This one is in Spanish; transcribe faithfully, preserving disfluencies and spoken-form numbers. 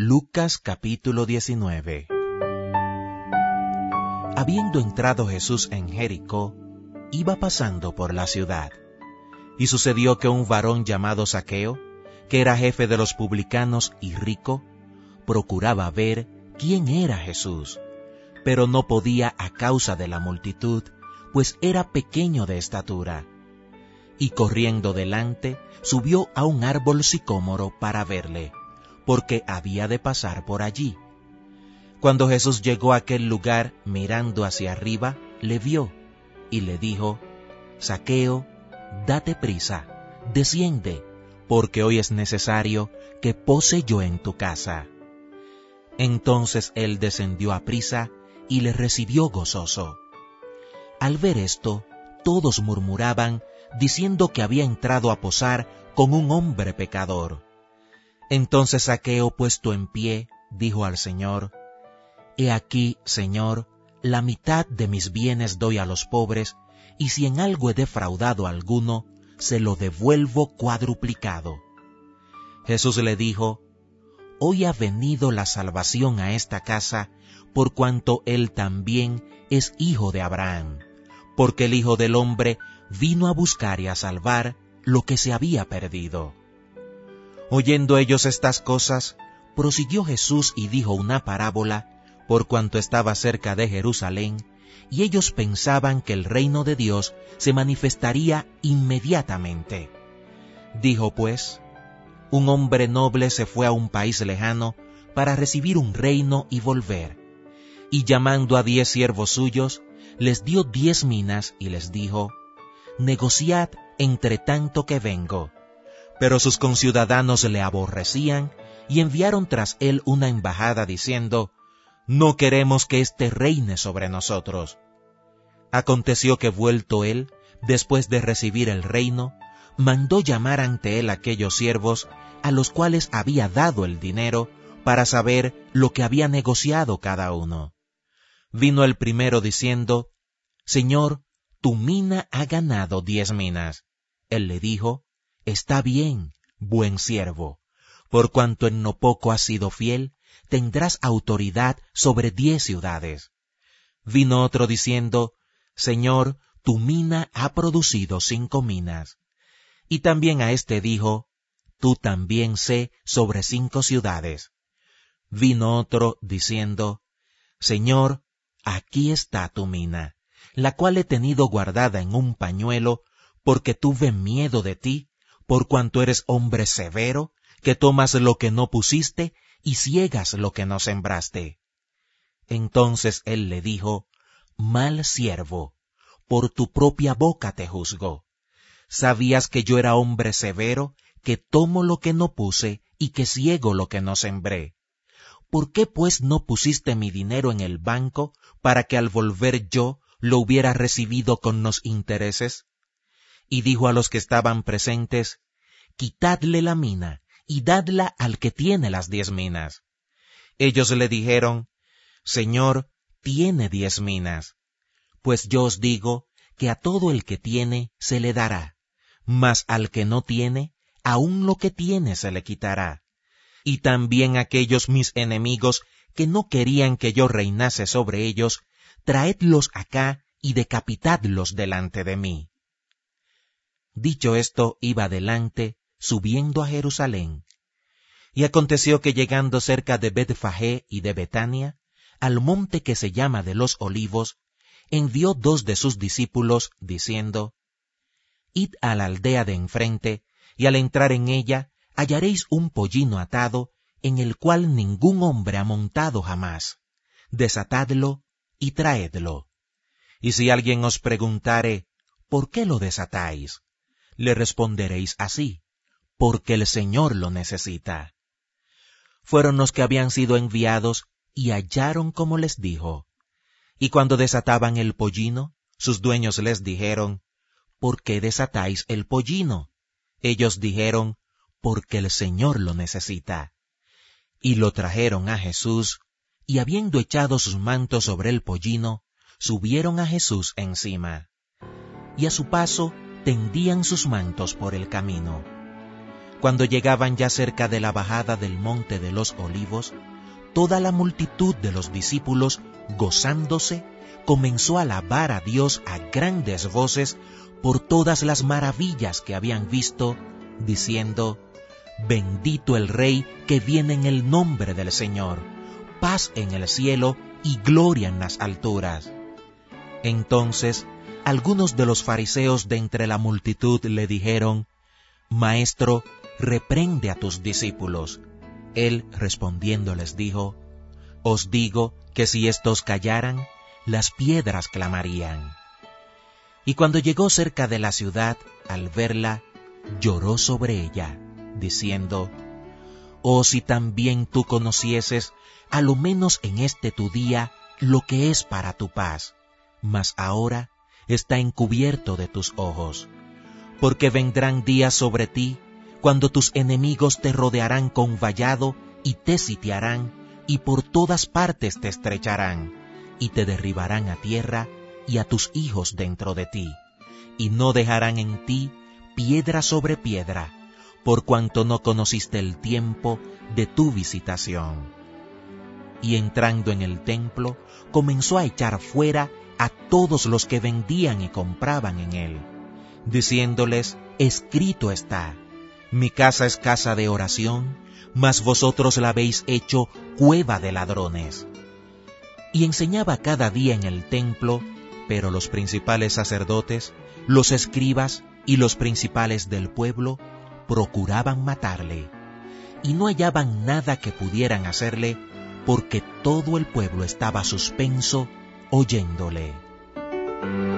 Lucas capítulo diecinueve. Habiendo entrado Jesús en Jericó, iba pasando por la ciudad. Y sucedió que un varón llamado Zaqueo, que era jefe de los publicanos y rico, procuraba ver quién era Jesús, pero no podía a causa de la multitud, pues era pequeño de estatura. Y corriendo delante, subió a un árbol sicómoro para verle, porque había de pasar por allí. Cuando Jesús llegó a aquel lugar, mirando hacia arriba, le vio, y le dijo: Zaqueo, date prisa, desciende, porque hoy es necesario que pose yo en tu casa. Entonces él descendió a prisa, y le recibió gozoso. Al ver esto, todos murmuraban, diciendo que había entrado a posar con un hombre pecador. Entonces Zaqueo, puesto en pie, dijo al Señor: He aquí, Señor, la mitad de mis bienes doy a los pobres, y si en algo he defraudado a alguno, se lo devuelvo cuadruplicado. Jesús le dijo: Hoy ha venido la salvación a esta casa, por cuanto él también es hijo de Abraham, porque el Hijo del Hombre vino a buscar y a salvar lo que se había perdido. Oyendo ellos estas cosas, prosiguió Jesús y dijo una parábola, por cuanto estaba cerca de Jerusalén, y ellos pensaban que el reino de Dios se manifestaría inmediatamente. Dijo pues: Un hombre noble se fue a un país lejano para recibir un reino y volver. Y llamando a diez siervos suyos, les dio diez minas y les dijo: Negociad entre tanto que vengo. Pero sus conciudadanos le aborrecían y enviaron tras él una embajada diciendo: No queremos que éste reine sobre nosotros. Aconteció que vuelto él, después de recibir el reino, mandó llamar ante él aquellos siervos a los cuales había dado el dinero para saber lo que había negociado cada uno. Vino el primero diciendo: Señor, tu mina ha ganado diez minas. Él le dijo: Está bien, buen siervo, por cuanto en no poco has sido fiel, tendrás autoridad sobre diez ciudades. Vino otro diciendo: Señor, tu mina ha producido cinco minas. Y también a éste dijo: Tú también sé sobre cinco ciudades. Vino otro diciendo: Señor, aquí está tu mina, la cual he tenido guardada en un pañuelo, porque tuve miedo de ti, por cuanto eres hombre severo, que tomas lo que no pusiste y ciegas lo que no sembraste. Entonces él le dijo: Mal siervo, por tu propia boca te juzgo. ¿Sabías que yo era hombre severo, que tomo lo que no puse y que ciego lo que no sembré? ¿Por qué pues no pusiste mi dinero en el banco, para que al volver yo lo hubiera recibido con los intereses? Y dijo a los que estaban presentes: Quitadle la mina, y dadla al que tiene las diez minas. Ellos le dijeron: Señor, tiene diez minas. Pues yo os digo que a todo el que tiene se le dará, mas al que no tiene, aun lo que tiene se le quitará. Y también aquellos mis enemigos que no querían que yo reinase sobre ellos, traedlos acá y decapitadlos delante de mí. Dicho esto, iba delante, subiendo a Jerusalén. Y aconteció que llegando cerca de Betfagé y de Betania, al monte que se llama de los Olivos, envió dos de sus discípulos, diciendo: Id a la aldea de enfrente, y al entrar en ella, hallaréis un pollino atado, en el cual ningún hombre ha montado jamás. Desatadlo y traedlo. Y si alguien os preguntare: ¿Por qué lo desatáis?, le responderéis así: porque el Señor lo necesita. Fueron los que habían sido enviados, y hallaron como les dijo. Y cuando desataban el pollino, sus dueños les dijeron: ¿Por qué desatáis el pollino? Ellos dijeron: porque el Señor lo necesita. Y lo trajeron a Jesús, y habiendo echado sus mantos sobre el pollino, subieron a Jesús encima. Y a su paso tendían sus mantos por el camino. Cuando llegaban ya cerca de la bajada del monte de los Olivos, toda la multitud de los discípulos, gozándose, comenzó a alabar a Dios a grandes voces por todas las maravillas que habían visto, diciendo: Bendito el Rey que viene en el nombre del Señor, paz en el cielo y gloria en las alturas. Entonces, algunos de los fariseos de entre la multitud le dijeron: Maestro, reprende a tus discípulos. Él respondiendo les dijo: Os digo que si éstos callaran, las piedras clamarían. Y cuando llegó cerca de la ciudad, al verla, lloró sobre ella, diciendo: Oh, si también tú conocieses, a lo menos en este tu día, lo que es para tu paz, mas ahora está encubierto de tus ojos. Porque vendrán días sobre ti, cuando tus enemigos te rodearán con vallado y te sitiarán, y por todas partes te estrecharán, y te derribarán a tierra, y a tus hijos dentro de ti, y no dejarán en ti piedra sobre piedra, por cuanto no conociste el tiempo de tu visitación. Y entrando en el templo, comenzó a echar fuera a todos los que vendían y compraban en él, diciéndoles: Escrito está, mi casa es casa de oración, mas vosotros la habéis hecho cueva de ladrones. Y enseñaba cada día en el templo, pero los principales sacerdotes, los escribas y los principales del pueblo procuraban matarle, y no hallaban nada que pudieran hacerle, porque todo el pueblo estaba suspenso oyéndole.